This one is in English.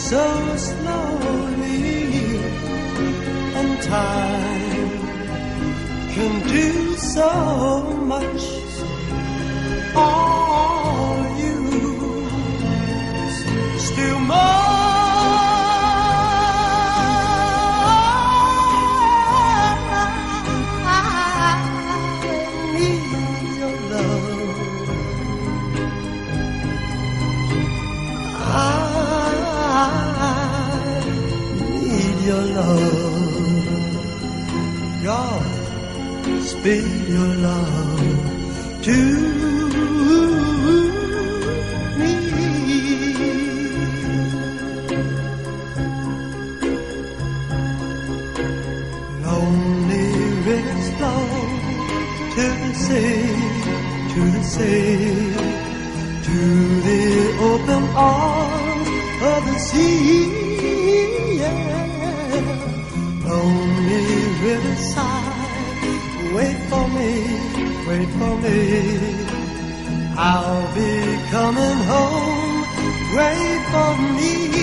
so slowly, and time can do so much. Are you still more? Your love, God, speak your love to me. Lonely rivers flow to the sea, to the sea, to the open arms of the sea. Lonely riverside, wait for me, wait for me. I'll be coming home, wait for me.